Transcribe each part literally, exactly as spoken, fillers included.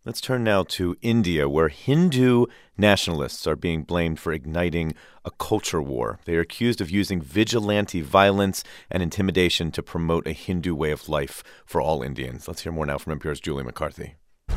Let's turn now to India, where Hindu nationalists are being blamed for igniting a culture war. They are accused of using vigilante violence and intimidation to promote a Hindu way of life for all Indians. Let's hear more now from N P R's Julie McCarthy.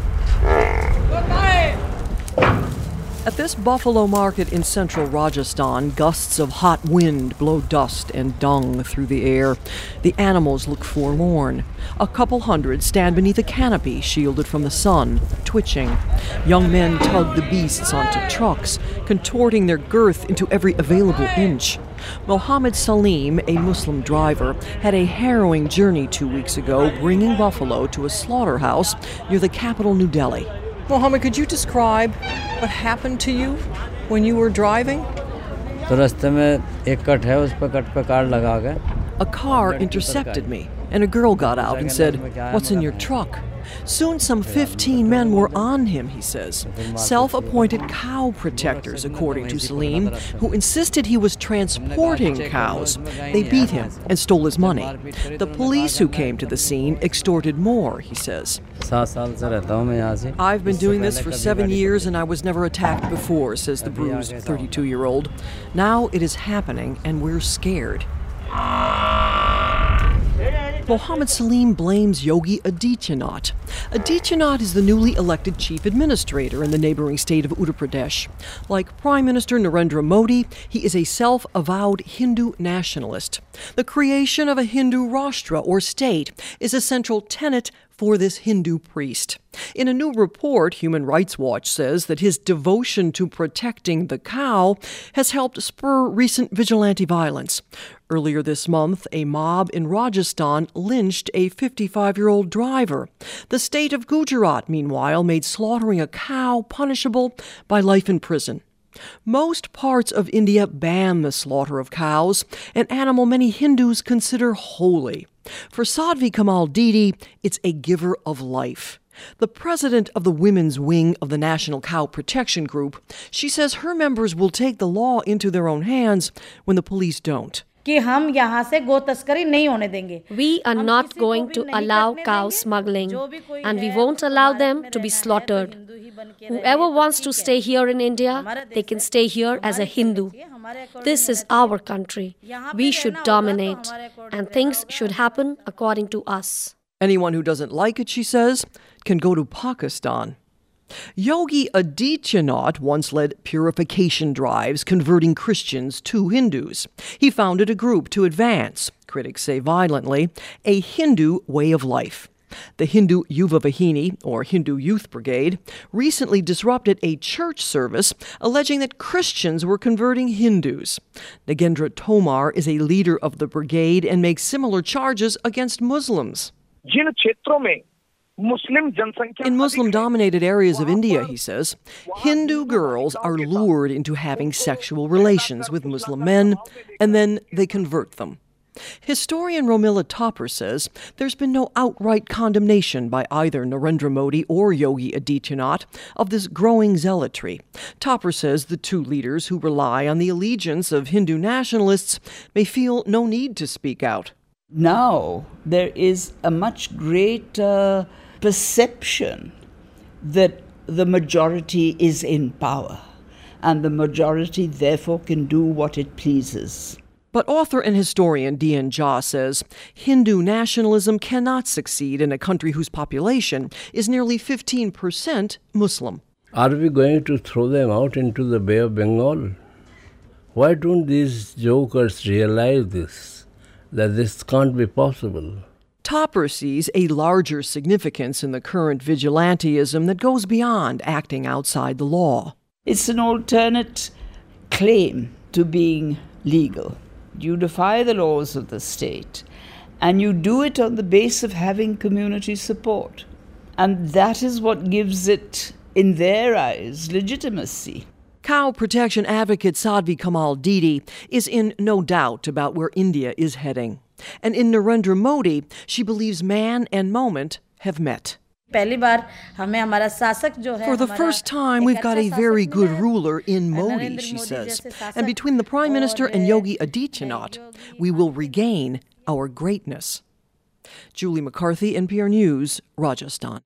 At this buffalo market in central Rajasthan, gusts of hot wind blow dust and dung through the air. The animals look forlorn. A couple hundred stand beneath a canopy shielded from the sun, twitching. Young men tug the beasts onto trucks, contorting their girth into every available inch. Mohammed Salim, a Muslim driver, had a harrowing journey two weeks ago, bringing buffalo to a slaughterhouse near the capital, New Delhi. Mohammed, could you describe what happened to you when you were driving? A car intercepted me, and a girl got out and said, "What's in your truck?" Soon some fifteen men were on him, he says. Self-appointed cow protectors, according to Salim, who insisted he was transporting cows. They beat him and stole his money. The police who came to the scene extorted more, he says. "I've been doing this for seven years and I was never attacked before," says the bruised thirty-two-year-old. "Now it is happening and we're scared." Mohammed Salim blames Yogi Adityanath. Adityanath is the newly elected chief administrator in the neighboring state of Uttar Pradesh. Like Prime Minister Narendra Modi, he is a self-avowed Hindu nationalist. The creation of a Hindu Rashtra, or state, is a central tenet for this Hindu priest. In a new report, Human Rights Watch says that his devotion to protecting the cow has helped spur recent vigilante violence. Earlier this month, a mob in Rajasthan lynched a fifty-five-year-old driver. The state of Gujarat, meanwhile, made slaughtering a cow punishable by life in prison. Most parts of India ban the slaughter of cows, an animal many Hindus consider holy. For Sadhvi Kamal Didi, it's a giver of life. The president of the women's wing of the National Cow Protection Group, she says her members will take the law into their own hands when the police don't. We are not going to allow cow smuggling, and we won't allow them to be slaughtered. Whoever wants to stay here in India, they can stay here as a Hindu. This is our country. We should dominate, and things should happen according to us. Anyone who doesn't like it, she says, can go to Pakistan. Yogi Adityanath once led purification drives converting Christians to Hindus. He founded a group to advance, critics say violently, a Hindu way of life. The Hindu Yuva Vahini, or Hindu Youth Brigade, recently disrupted a church service alleging that Christians were converting Hindus. Nagendra Tomar is a leader of the brigade and makes similar charges against Muslims. In Muslim-dominated areas of India, he says, Hindu girls are lured into having sexual relations with Muslim men, and then they convert them. Historian Romila Topper says there's been no outright condemnation by either Narendra Modi or Yogi Adityanath of this growing zealotry. Topper says the two leaders who rely on the allegiance of Hindu nationalists may feel no need to speak out. Now there is a much greater perception that the majority is in power, and the majority therefore can do what it pleases. But author and historian D N Jha says Hindu nationalism cannot succeed in a country whose population is nearly fifteen percent Muslim. Are we going to throw them out into the Bay of Bengal? Why don't these jokers realize this, that this can't be possible? Topper sees a larger significance in the current vigilantism that goes beyond acting outside the law. It's an alternate claim to being legal. You defy the laws of the state, and you do it on the basis of having community support. And that is what gives it, in their eyes, legitimacy. Cow protection advocate Sadhvi Kamal Didi is in no doubt about where India is heading. And in Narendra Modi, she believes man and moment have met. For the first time, we've got a very good ruler in Modi, she says. And between the Prime Minister and Yogi Adityanath, we will regain our greatness. Julie McCarthy, N P R News, Rajasthan.